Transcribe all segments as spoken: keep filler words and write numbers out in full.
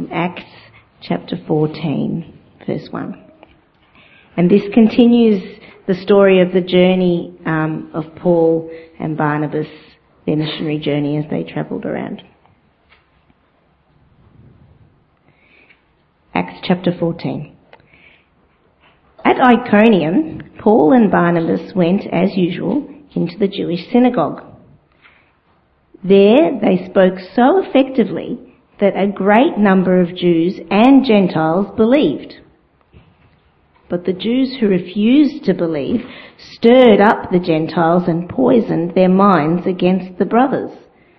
in Acts chapter fourteen, verse one. And this continues the story of the journey um, of Paul and Barnabas, their missionary journey as they travelled around. Acts chapter fourteen. At Iconium, Paul and Barnabas went, as usual, into the Jewish synagogue. There they spoke so effectively that a great number of Jews and Gentiles believed. But the Jews who refused to believe stirred up the Gentiles and poisoned their minds against the brothers.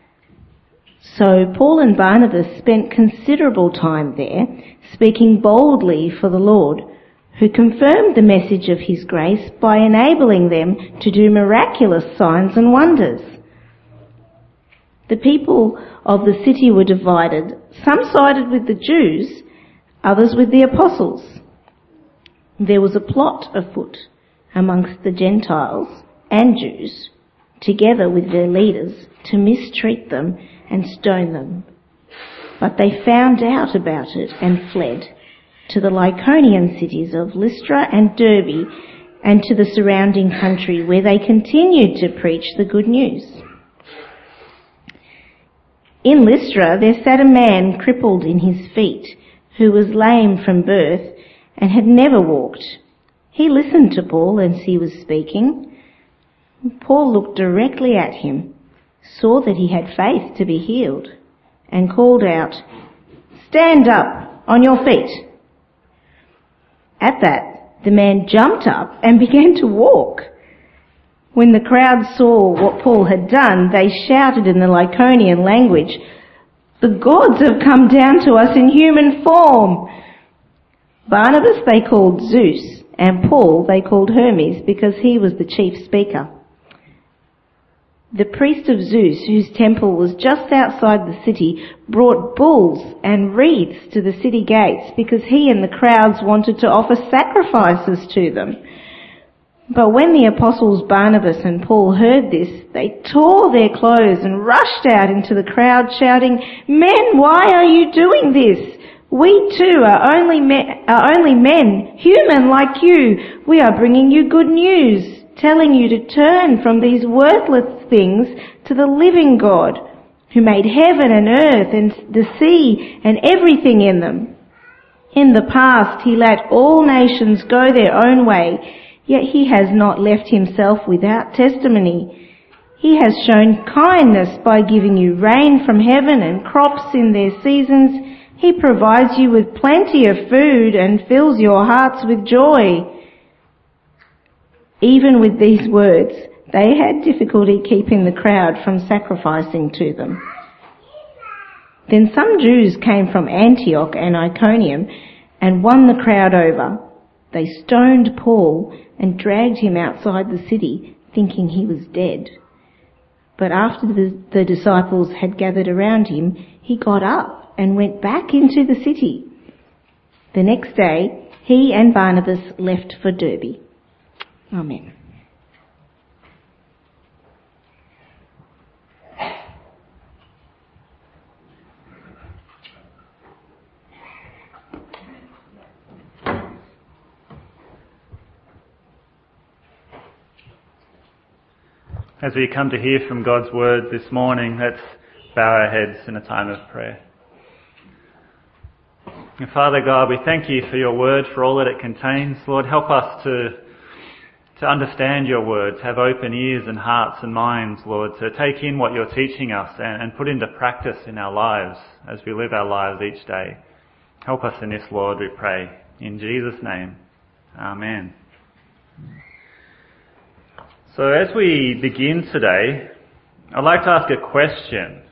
So Paul and Barnabas spent considerable time there, speaking boldly for the Lord, who confirmed the message of his grace by enabling them to do miraculous signs and wonders. The people of the city were divided. Some sided with the Jews, others with the apostles. There was a plot afoot amongst the Gentiles and Jews, together with their leaders, to mistreat them and stone them. But they found out about it and fled to the Lycaonian cities of Lystra and Derbe and to the surrounding country, where they continued to preach the good news. In Lystra there sat a man crippled in his feet, who was lame from birth and had never walked. He listened to Paul as he was speaking. Paul looked directly at him, saw that he had faith to be healed, and called out, "Stand up on your feet." At that, the man jumped up and began to walk. When the crowd saw what Paul had done, they shouted in the Lycaonian language, "The gods have come down to us in human form." Barnabas they called Zeus, and Paul they called Hermes, because he was the chief speaker. The priest of Zeus, whose temple was just outside the city, brought bulls and wreaths to the city gates, because he and the crowds wanted to offer sacrifices to them. But when the apostles Barnabas and Paul heard this, they tore their clothes and rushed out into the crowd, shouting, "Men, why are you doing this? We too are only men, are only men, human like you. We are bringing you good news, telling you to turn from these worthless things to the living God, who made heaven and earth and the sea and everything in them. In the past he let all nations go their own way, yet he has not left himself without testimony. He has shown kindness by giving you rain from heaven and crops in their seasons. He provides you with plenty of food and fills your hearts with joy." Even with these words, they had difficulty keeping the crowd from sacrificing to them. Then some Jews came from Antioch and Iconium and won the crowd over. They stoned Paul and dragged him outside the city, thinking he was dead. But after the, the disciples had gathered around him, he got up and went back into the city. The next day, he and Barnabas left for Derbe. Amen. As we come to hear from God's word this morning, let's bow our heads in a time of prayer. And Father God, we thank you for your word, for all that it contains. Lord, help us to to understand your words, have open ears and hearts and minds, Lord, to take in what you're teaching us and, and put into practice in our lives as we live our lives each day. Help us in this, Lord, we pray. In Jesus' name, amen. So as we begin today, I'd like to ask a question.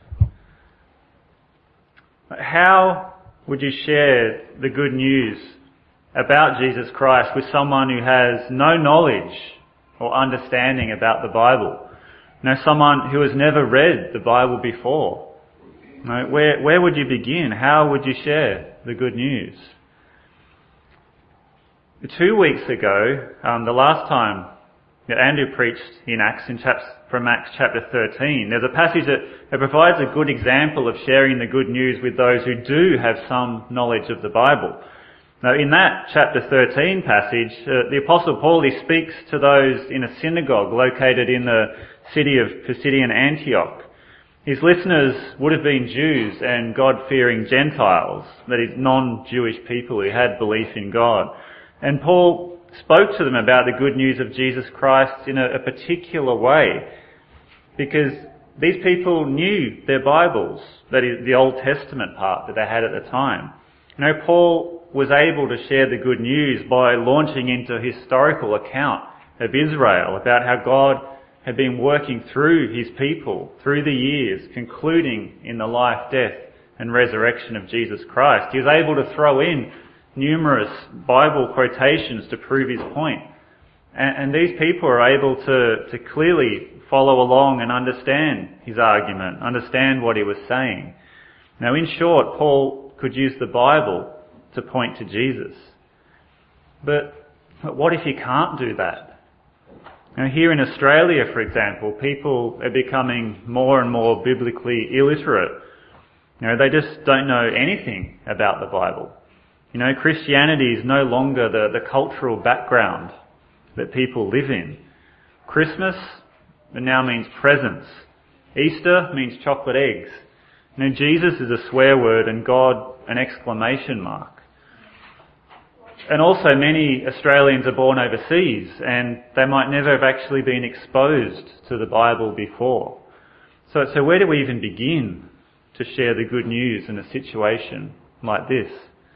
How would you share the good news about Jesus Christ with someone who has no knowledge or understanding about the Bible? You know, someone who has never read the Bible before. You know, where, where would you begin? How would you share the good news? Two weeks ago, um, the last time that Andrew preached in Acts, in chaps, from Acts chapter thirteen. There's a passage that, that provides a good example of sharing the good news with those who do have some knowledge of the Bible. Now, in that chapter thirteen passage, uh, the Apostle Paul, he speaks to those in a synagogue located in the city of Pisidian Antioch. His listeners would have been Jews and God-fearing Gentiles, that is, non-Jewish people who had belief in God. And Paul spoke to them about the good news of Jesus Christ in a, a particular way, because these people knew their Bibles, that is, the Old Testament part that they had at the time. You know, Paul was able to share the good news by launching into a historical account of Israel, about how God had been working through his people through the years, concluding in the life, death and resurrection of Jesus Christ. He was able to throw in numerous Bible quotations to prove his point. And, and these people are able to, to clearly follow along and understand his argument, understand what he was saying. Now, in short, Paul could use the Bible to point to Jesus. But, but what if he can't do that? Now, here in Australia, for example, people are becoming more and more biblically illiterate. You know, they just don't know anything about the Bible. You know, Christianity is no longer the, the cultural background that people live in. Christmas, it now means presents. Easter means chocolate eggs. You know, Jesus is a swear word and God an exclamation mark. And also many Australians are born overseas and they might never have actually been exposed to the Bible before. So, so where do we even begin to share the good news in a situation like this?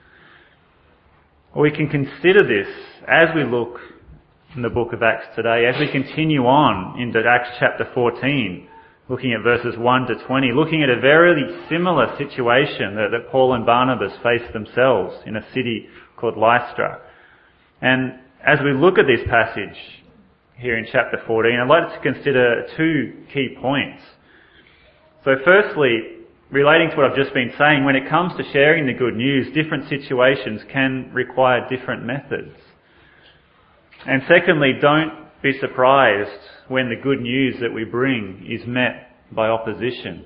Well, we can consider this as we look in the book of Acts today, as we continue on into Acts chapter fourteen, looking at verses one to twenty, looking at a very similar situation that, that Paul and Barnabas faced themselves in a city called Lystra. And as we look at this passage here in chapter fourteen, I'd like to consider two key points. So firstly, relating to what I've just been saying, when it comes to sharing the good news, different situations can require different methods. And secondly, don't be surprised when the good news that we bring is met by opposition.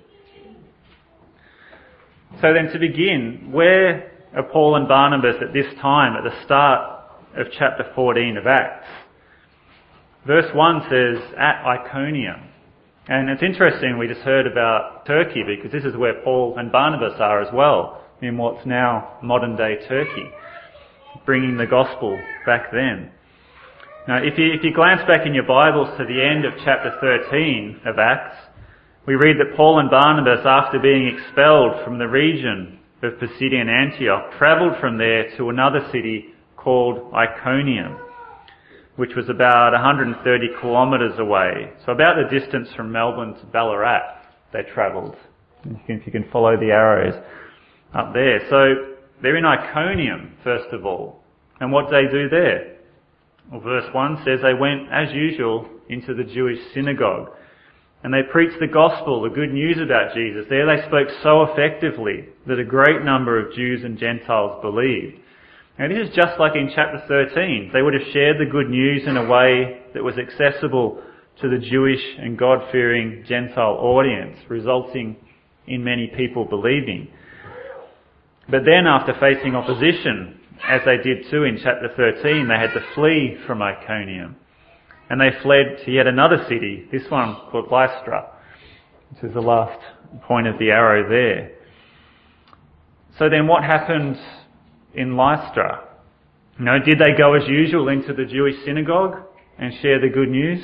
So then to begin, where are Paul and Barnabas at this time, at the start of chapter fourteen of Acts? Verse one says, at Iconium. And it's interesting, we just heard about Turkey, because this is where Paul and Barnabas are as well, in what's now modern-day Turkey, bringing the gospel back then. Now, if you, if you glance back in your Bibles to the end of chapter thirteen of Acts, we read that Paul and Barnabas, after being expelled from the region of Pisidian Antioch, travelled from there to another city called Iconium, which was about one hundred thirty kilometres away. So about the distance from Melbourne to Ballarat they travelled, if you can follow the arrows up there. So they're in Iconium, first of all. And what did they do there? Well, verse one says they went, as usual, into the Jewish synagogue. And they preached the gospel, the good news about Jesus. There they spoke so effectively that a great number of Jews and Gentiles believed. Now this is just like in chapter thirteen. They would have shared the good news in a way that was accessible to the Jewish and God-fearing Gentile audience, resulting in many people believing. But then after facing opposition, as they did too in chapter thirteen, they had to flee from Iconium. And they fled to yet another city, this one called Lystra, which is the last point of the arrow there. So then what happened in Lystra? You know, did they go as usual into the Jewish synagogue and share the good news?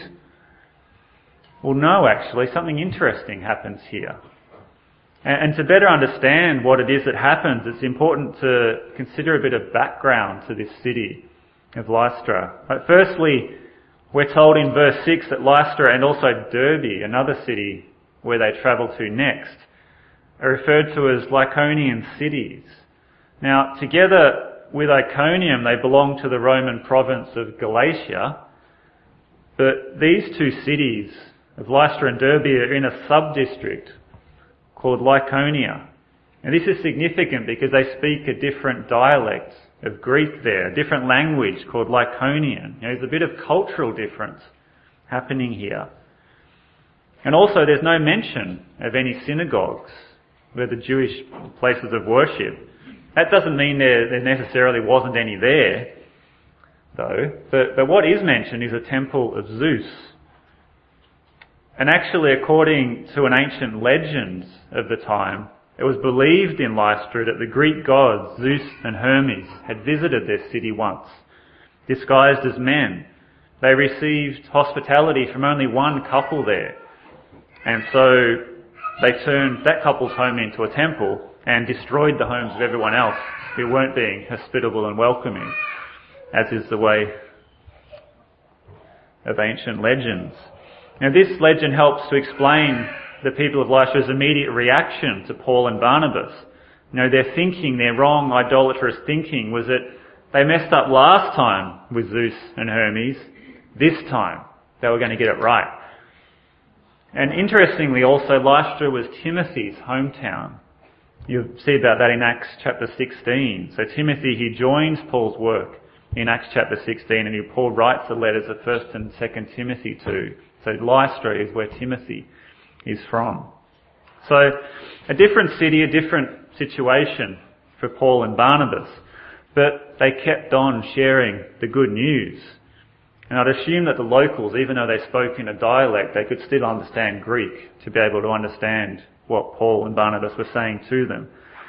Well, no, actually, something interesting happens here. And, and to better understand what it is that happens, it's important to consider a bit of background to this city of Lystra. But firstly, we're told in verse six that Lystra and also Derbe, another city where they travelled to next, are referred to as Lycaonian cities. Now, together with Iconium, they belong to the Roman province of Galatia, but these two cities of Lystra and Derbe are in a sub-district called Lycaonia. And this is significant because they speak a different dialect of Greek there, a different language called Lycaonian. You know, there's a bit of cultural difference happening here. And also there's no mention of any synagogues where the Jewish places of worship. That doesn't mean there, there necessarily wasn't any there, though. But, but what is mentioned is a temple of Zeus. And actually, according to an ancient legend of the time, it was believed in Lystra that the Greek gods Zeus and Hermes had visited their city once, disguised as men. They received hospitality from only one couple there. And so they turned that couple's home into a temple and destroyed the homes of everyone else who weren't being hospitable and welcoming, as is the way of ancient legends. Now this legend helps to explain the people of Lystra's immediate reaction to Paul and Barnabas. You know, their thinking, their wrong, idolatrous thinking was that they messed up last time with Zeus and Hermes. This time they were going to get it right. And interestingly also, Lystra was Timothy's hometown. You'll see about that in Acts chapter sixteen. So Timothy, he joins Paul's work in Acts chapter sixteen, and Paul writes the letters of First and Second Timothy to. So Lystra is where Timothy is from. So a different city, a different situation for Paul and Barnabas, but they kept on sharing the good news. And I'd assume that the locals, even though they spoke in a dialect, they could still understand Greek to be able to understand what Paul and Barnabas were saying to them.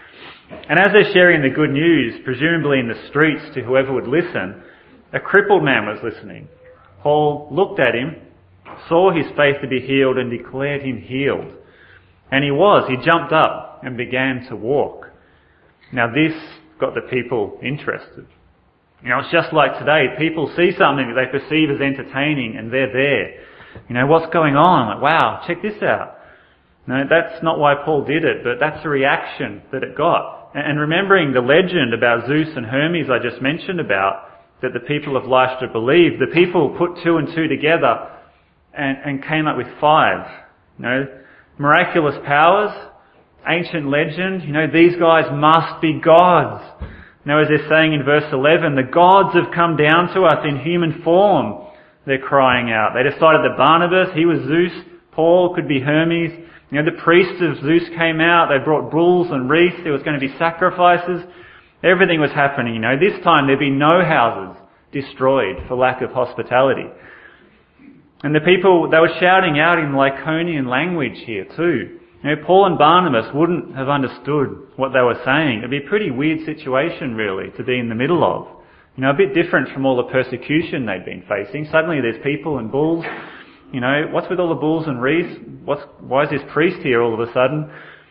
And as they're sharing the good news, presumably in the streets to whoever would listen, a crippled man was listening. Paul looked at him, saw his faith to be healed, and declared him healed. And he was. He jumped up and began to walk. Now this got the people interested. You know, it's just like today. People see something that they perceive as entertaining and they're there. You know, what's going on? Like, wow, check this out. No, that's not why Paul did it, but that's the reaction that it got. And remembering the legend about Zeus and Hermes I just mentioned about, that the people of Lystra believed, the people put two and two together and, and came up with five. You know, miraculous powers, ancient legend, you know, these guys must be gods. Now, as they're saying in verse eleven, the gods have come down to us in human form, they're crying out. They decided that Barnabas, he was Zeus, Paul could be Hermes. You know, the priests of Zeus came out, they brought bulls and wreaths, there was going to be sacrifices. Everything was happening, you know. This time there'd be no houses destroyed for lack of hospitality. And the people, they were shouting out in Lycaonian language here too. You know, Paul and Barnabas wouldn't have understood what they were saying. It'd be a pretty weird situation, really, to be in the middle of. You know, a bit different from all the persecution they'd been facing. Suddenly there's people and bulls. You know, what's with all the bulls and wreaths? What's, why is this priest here all of a sudden?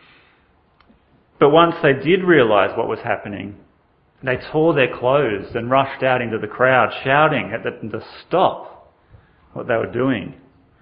But once they did realise what was happening, they tore their clothes and rushed out into the crowd, shouting at them to stop what they were doing.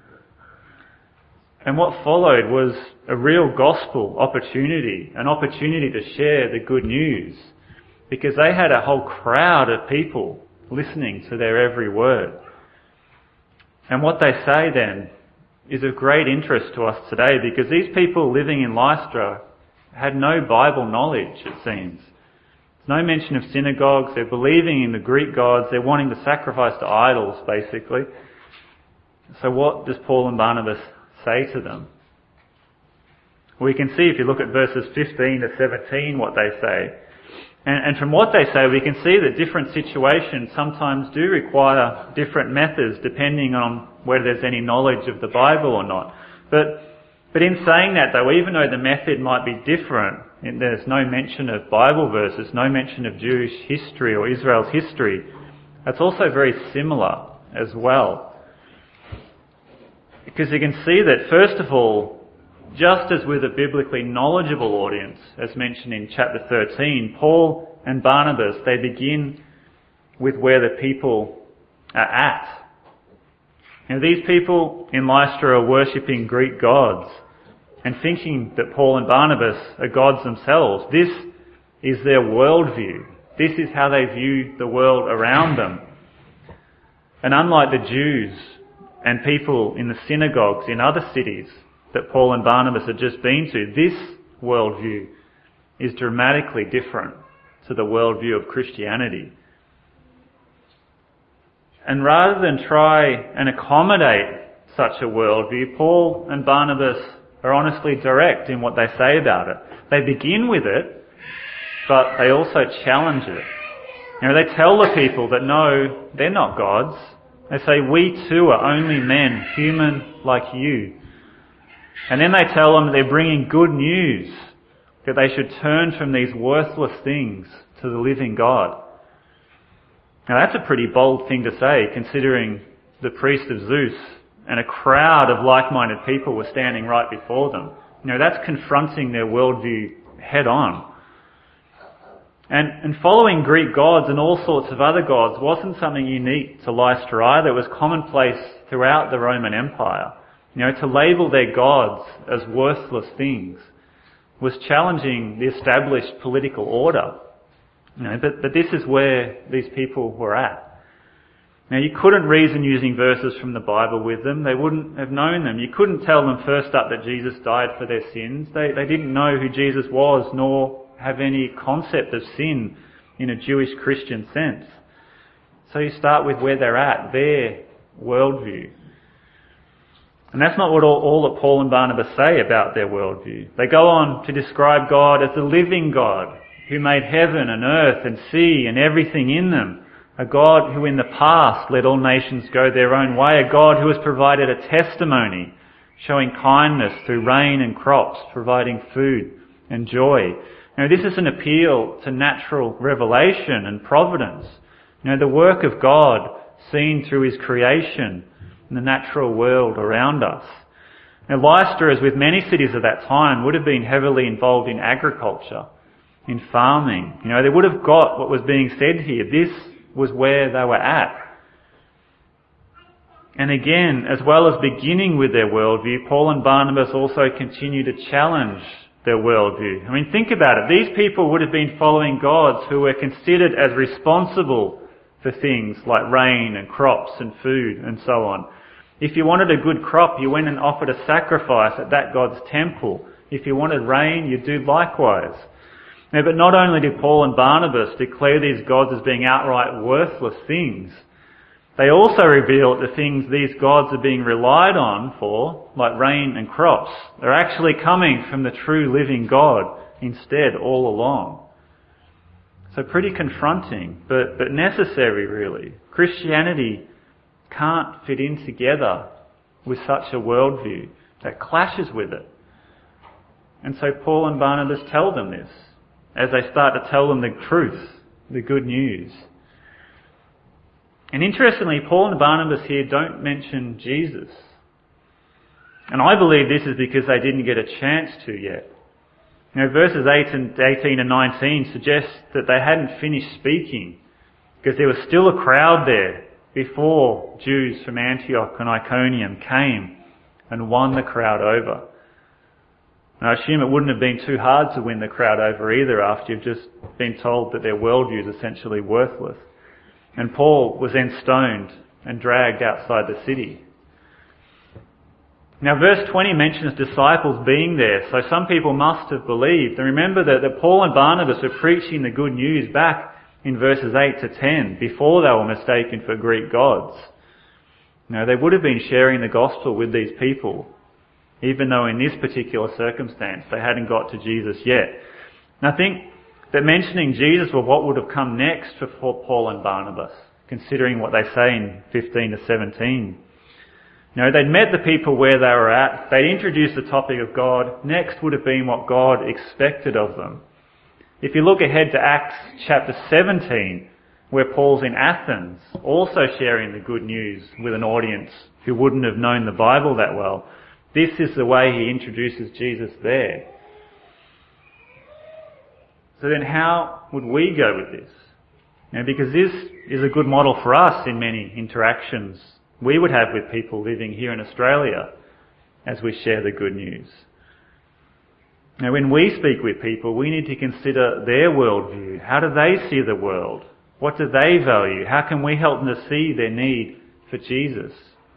And what followed was a real gospel opportunity, an opportunity to share the good news, because they had a whole crowd of people listening to their every word. And what they say then is of great interest to us today, because these people living in Lystra had no Bible knowledge, it seems. There's no mention of synagogues. They're believing in the Greek gods. They're wanting to sacrifice to idols, basically. So what does Paul and Barnabas say to them? We can see, if you look at verses fifteen to seventeen, what they say. And, and from what they say, we can see that different situations sometimes do require different methods depending on whether there's any knowledge of the Bible or not. But but in saying that, though, even though the method might be different, and there's no mention of Bible verses, no mention of Jewish history or Israel's history, that's also very similar as well. Because you can see that, first of all, just as with a biblically knowledgeable audience, as mentioned in chapter thirteen, Paul and Barnabas, they begin with where the people are at. Now, these people in Lystra are worshipping Greek gods and thinking that Paul and Barnabas are gods themselves. This is their worldview. This is how they view the world around them. And unlike the Jews and people in the synagogues in other cities that Paul and Barnabas had just been to, this worldview is dramatically different to the worldview of Christianity. And rather than try and accommodate such a worldview, Paul and Barnabas are honestly direct in what they say about it. They begin with it, but they also challenge it. You know, they tell the people that no, they're not gods. They say, we too are only men, human like you. And then they tell them that they're bringing good news, that they should turn from these worthless things to the living God. Now that's a pretty bold thing to say, considering the priest of Zeus and a crowd of like-minded people were standing right before them. You know, that's confronting their worldview head on. And, and following Greek gods and all sorts of other gods wasn't something unique to Lystra either. It was commonplace throughout the Roman Empire. You know, to label their gods as worthless things was challenging the established political order. You know, but, but this is where these people were at. Now, you couldn't reason using verses from the Bible with them. They wouldn't have known them. You couldn't tell them first up that Jesus died for their sins. They, they didn't know who Jesus was, nor have any concept of sin in a Jewish Christian sense. So you start with where they're at, their worldview. And that's not what all, all that Paul and Barnabas say about their worldview. They go on to describe God as the living God who made heaven and earth and sea and everything in them. A God who in the past let all nations go their own way. A God who has provided a testimony, showing kindness through rain and crops, providing food and joy. Now, this is an appeal to natural revelation and providence. You know, the work of God seen through His creation and the natural world around us. Now, Lystra, as with many cities of that time, would have been heavily involved in agriculture, in farming. You know, they would have got what was being said here. This was where they were at. And again, as well as beginning with their worldview, Paul and Barnabas also continue to challenge their worldview. I mean, think about it. These people would have been following gods who were considered as responsible for things like rain and crops and food and so on. If you wanted a good crop, you went and offered a sacrifice at that God's temple. If you wanted rain, you'd do likewise. Now, but not only did Paul and Barnabas declare these gods as being outright worthless things, they also reveal that the things these gods are being relied on for, like rain and crops, are actually coming from the true living God instead all along. So pretty confronting, but, but necessary really. Christianity can't fit in together with such a worldview that clashes with it. And so Paul and Barnabas tell them this, as they start to tell them the truth, the good news. And interestingly, Paul and Barnabas here don't mention Jesus. And I believe this is because they didn't get a chance to yet. You know, verses eighteen and nineteen suggest that they hadn't finished speaking, because there was still a crowd there before Jews from Antioch and Iconium came and won the crowd over. And I assume it wouldn't have been too hard to win the crowd over either after you've just been told that their worldview is essentially worthless. And Paul was then stoned and dragged outside the city. Now verse twenty mentions disciples being there, so some people must have believed. And remember that, that Paul and Barnabas were preaching the good news back in verses eight to ten, before they were mistaken for Greek gods. You know, they would have been sharing the gospel with these people, even though in this particular circumstance they hadn't got to Jesus yet. And I think that mentioning Jesus was what would have come next for Paul and Barnabas, considering what they say in fifteen to seventeen. You know, they'd met the people where they were at, they'd introduced the topic of God, next would have been what God expected of them. If you look ahead to Acts chapter seventeen, where Paul's in Athens, also sharing the good news with an audience who wouldn't have known the Bible that well, this is the way he introduces Jesus there. So then how would we go with this? You know, because this is a good model for us in many interactions we would have with people living here in Australia as we share the good news. Now, when we speak with people, we need to consider their worldview. How do they see the world? What do they value? How can we help them to see their need for Jesus?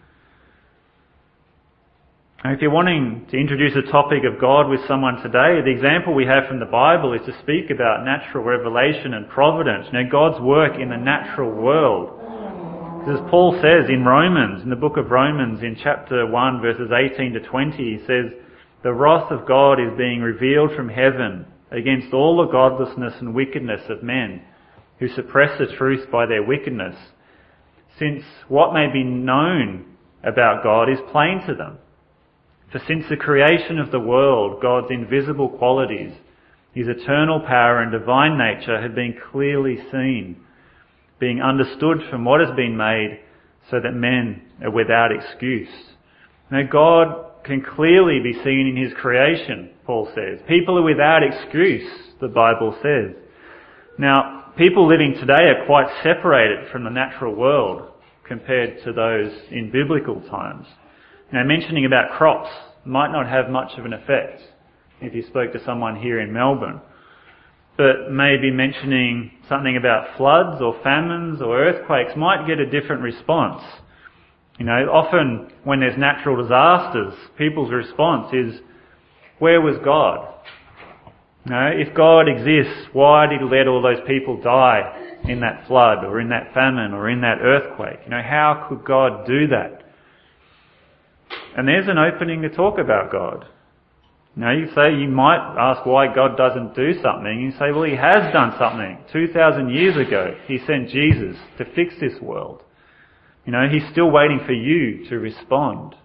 Now, if you're wanting to introduce a topic of God with someone today, the example we have from the Bible is to speak about natural revelation and providence. You know, God's work in the natural world. As Paul says in Romans, in the book of Romans, in chapter one, verses eighteen to twenty, he says, "The wrath of God is being revealed from heaven against all the godlessness and wickedness of men, who suppress the truth by their wickedness, since what may be known about God is plain to them. For since the creation of the world, God's invisible qualities, his eternal power and divine nature have been clearly seen, being understood from what has been made, so that men are without excuse." Now God can clearly be seen in his creation, Paul says. People are without excuse, the Bible says. Now, people living today are quite separated from the natural world compared to those in biblical times. Now, mentioning about crops might not have much of an effect if you spoke to someone here in Melbourne. But maybe mentioning something about floods or famines or earthquakes might get a different response. You know, often when there's natural disasters, people's response is, where was God? You know, if God exists, why did he let all those people die in that flood or in that famine or in that earthquake? You know, how could God do that? And there's an opening to talk about God. You know, you say, you might ask why God doesn't do something. You say, well, he has done something. two thousand years ago, he sent Jesus to fix this world. You know, he's still waiting for you to respond.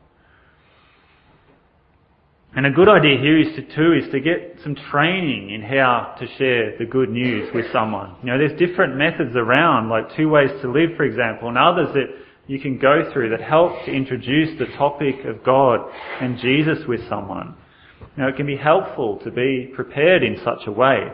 And a good idea here is to, too, is to get some training in how to share the good news with someone. You know, there's different methods around, like Two Ways to Live, for example, and others that you can go through that help to introduce the topic of God and Jesus with someone. You know, it can be helpful to be prepared in such a way.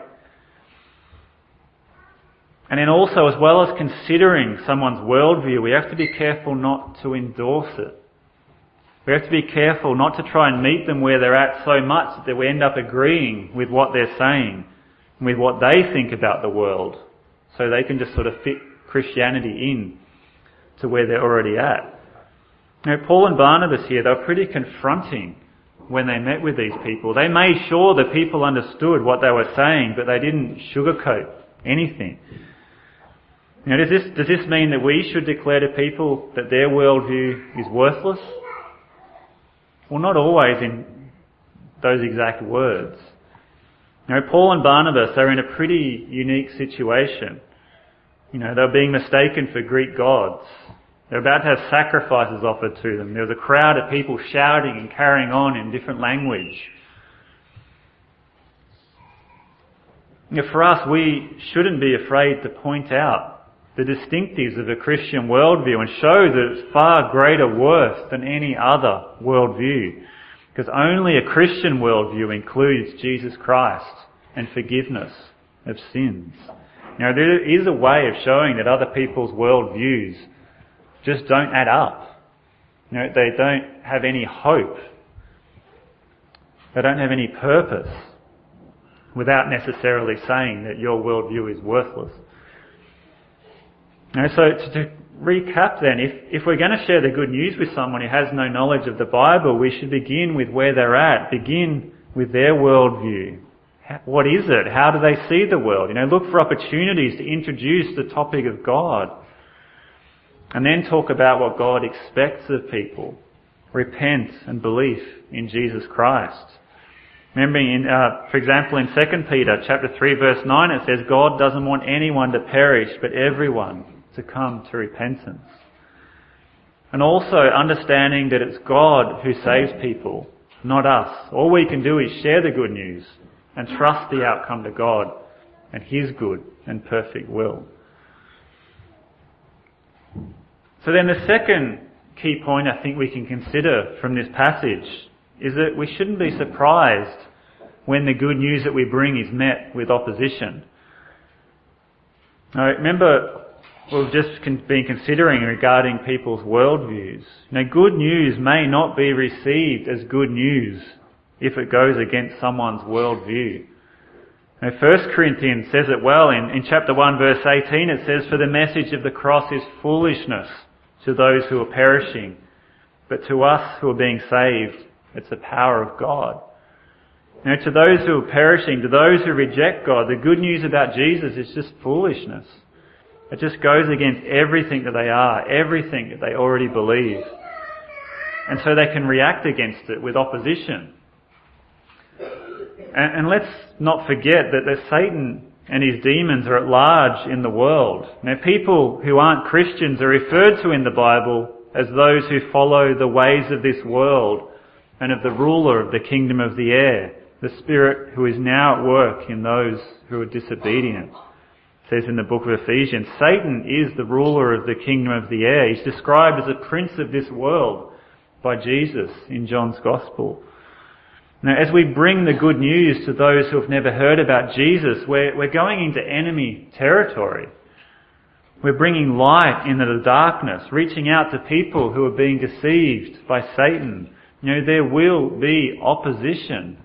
And then also, as well as considering someone's worldview, we have to be careful not to endorse it. We have to be careful not to try and meet them where they're at so much that we end up agreeing with what they're saying, with what they think about the world, so they can just sort of fit Christianity in to where they're already at. Now, Paul and Barnabas here, they were pretty confronting when they met with these people. They made sure the people understood what they were saying, but they didn't sugarcoat anything. Now, does this, does this mean that we should declare to people that their worldview is worthless? Well, not always in those exact words. You know, Paul and Barnabas are in a pretty unique situation. You know, they're being mistaken for Greek gods. They're about to have sacrifices offered to them. There was a crowd of people shouting and carrying on in different language. You know, for us, we shouldn't be afraid to point out the distinctives of a Christian worldview and show that it's far greater worth than any other worldview. Because only a Christian worldview includes Jesus Christ and forgiveness of sins. Now, there is a way of showing that other people's worldviews just don't add up. You know, they don't have any hope. They don't have any purpose, without necessarily saying that your worldview is worthless. You know, so to, to recap then, if, if we're going to share the good news with someone who has no knowledge of the Bible, we should begin with where they're at, begin with their worldview. What is it? How do they see the world? You know, look for opportunities to introduce the topic of God. And then talk about what God expects of people. Repent and belief in Jesus Christ. Remembering, in, uh, for example, in Second Peter chapter three verse nine, it says, God doesn't want anyone to perish, but everyone to come to repentance. And also understanding that it's God who saves people, not us. All we can do is share the good news and trust the outcome to God and his good and perfect will. So then the second key point I think we can consider from this passage is that we shouldn't be surprised when the good news that we bring is met with opposition. Now, remember, we've just been considering regarding people's worldviews. Now, good news may not be received as good news if it goes against someone's worldview. Now, First Corinthians says it well. In, in chapter one, verse eighteen, it says, "For the message of the cross is foolishness to those who are perishing, but to us who are being saved, it's the power of God." Now, to those who are perishing, to those who reject God, the good news about Jesus is just foolishness. It just goes against everything that they are, everything that they already believe. And so they can react against it with opposition. And, and let's not forget that there's Satan and his demons are at large in the world. Now, people who aren't Christians are referred to in the Bible as those who follow the ways of this world and of the ruler of the kingdom of the air, the spirit who is now at work in those who are disobedient. It says in the book of Ephesians, Satan is the ruler of the kingdom of the air. He's described as a prince of this world by Jesus in John's Gospel. Now, as we bring the good news to those who have never heard about Jesus, we're, we're going into enemy territory. We're bringing light into the darkness, reaching out to people who are being deceived by Satan. You know, there will be opposition.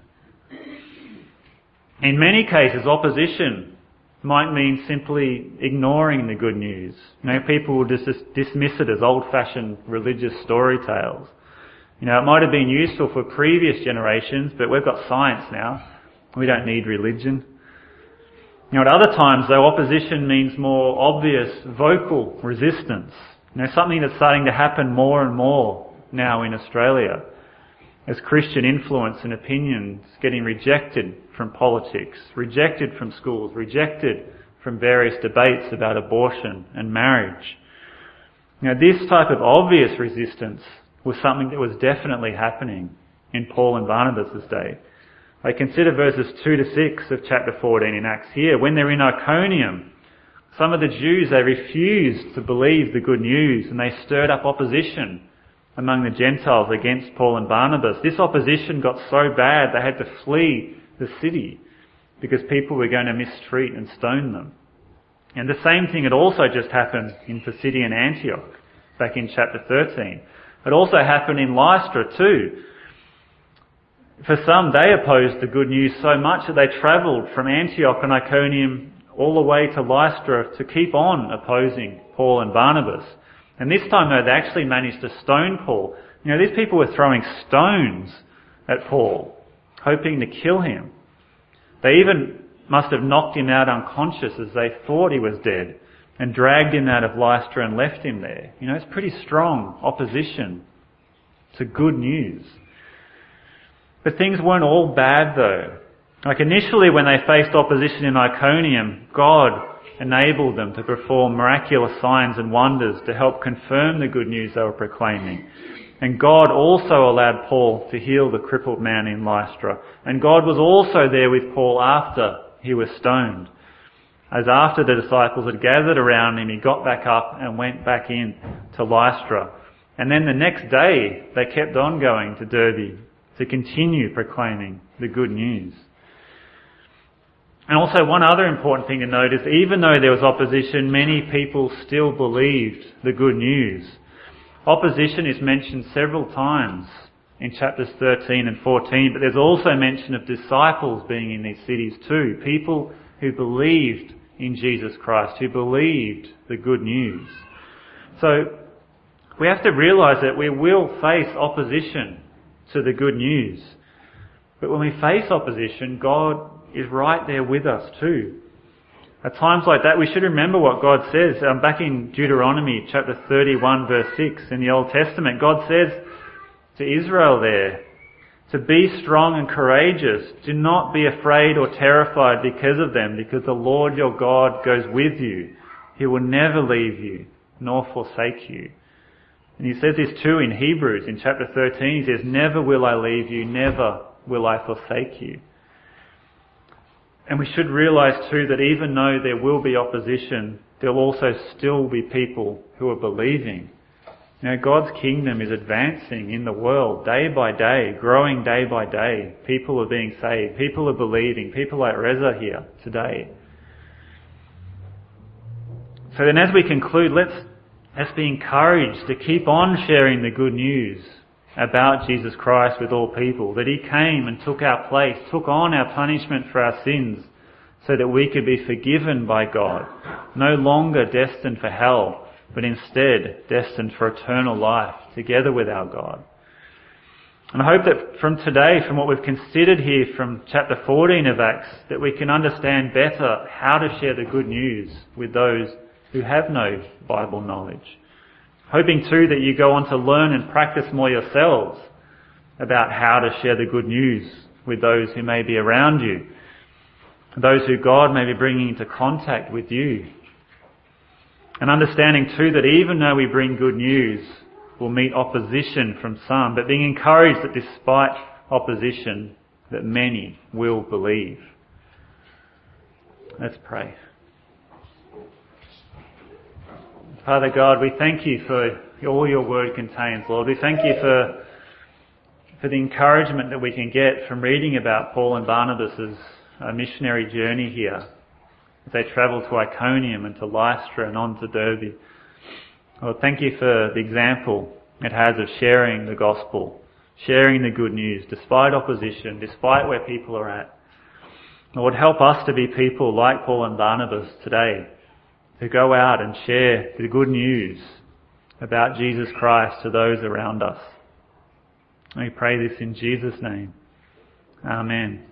In many cases, opposition might mean simply ignoring the good news. You know, people will just dismiss it as old-fashioned religious story tales. You know, it might have been useful for previous generations, but we've got science now. We don't need religion. You know, at other times, though, opposition means more obvious vocal resistance. You know, something that's starting to happen more and more now in Australia, as Christian influence and opinions getting rejected from politics, rejected from schools, rejected from various debates about abortion and marriage. You know, this type of obvious resistance was something that was definitely happening in Paul and Barnabas' day. I consider verses two to six of chapter fourteen in Acts here. When they're in Iconium, some of the Jews, they refused to believe the good news and they stirred up opposition among the Gentiles against Paul and Barnabas. This opposition got so bad they had to flee the city because people were going to mistreat and stone them. And the same thing had also just happened in Pisidian Antioch back in chapter thirteen. It also happened in Lystra too. For some, they opposed the good news so much that they travelled from Antioch and Iconium all the way to Lystra to keep on opposing Paul and Barnabas. And this time, though, they actually managed to stone Paul. You know, these people were throwing stones at Paul, hoping to kill him. They even must have knocked him out unconscious as they thought he was dead and dragged him out of Lystra and left him there. You know, it's pretty strong opposition to good news. But things weren't all bad, though. Like initially when they faced opposition in Iconium, God enabled them to perform miraculous signs and wonders to help confirm the good news they were proclaiming. And God also allowed Paul to heal the crippled man in Lystra. And God was also there with Paul after he was stoned. As after the disciples had gathered around him, he got back up and went back in to Lystra. And then the next day, they kept on going to Derbe to continue proclaiming the good news. And also one other important thing to note is even though there was opposition, many people still believed the good news. Opposition is mentioned several times in chapters thirteen and fourteen, but there's also mention of disciples being in these cities too. People who believed in Jesus Christ, who believed the good news. So we have to realise that we will face opposition to the good news. But when we face opposition, God is right there with us too. At times like that, we should remember what God says. Um, back in Deuteronomy chapter thirty-one verse six in the Old Testament, God says to Israel there, to be strong and courageous. Do not be afraid or terrified because of them, because the Lord your God goes with you. He will never leave you, nor forsake you. And he says this too in Hebrews in chapter thirteen. He says, never will I leave you, never will I forsake you. And we should realise too that even though there will be opposition, there will also still be people who are believing. You know, God's kingdom is advancing in the world day by day, growing day by day. People are being saved. People are believing. People like Reza here today. So then as we conclude, let's, let's be encouraged to keep on sharing the good news about Jesus Christ with all people, that he came and took our place, took on our punishment for our sins so that we could be forgiven by God, no longer destined for hell, but instead destined for eternal life together with our God. And I hope that from today, from what we've considered here from chapter fourteen of Acts, that we can understand better how to share the good news with those who have no Bible knowledge. Hoping too that you go on to learn and practice more yourselves about how to share the good news with those who may be around you, those who God may be bringing into contact with you. And understanding too that even though we bring good news, we'll meet opposition from some, but being encouraged that despite opposition, that many will believe. Let's pray. Father God, we thank you for all your word contains, Lord. We thank you for, for the encouragement that we can get from reading about Paul and Barnabas' uh, missionary journey here, as they travelled to Iconium and to Lystra and on to Derbe. Lord, thank you for the example it has of sharing the gospel, sharing the good news, despite opposition, despite where people are at. Lord, help us to be people like Paul and Barnabas today, to go out and share the good news about Jesus Christ to those around us. We pray this in Jesus' name. Amen.